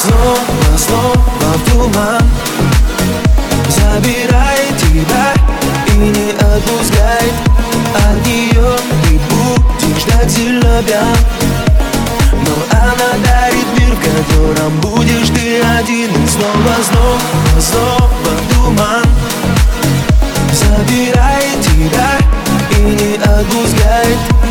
снова, снова в туман. Забирай тебя и не отпускай. От нее ты будешь так сильно пьян, но она дарит мир, в котором будешь ты один. И снова, снова, снова в туман. Забирай тебя и не отпускай.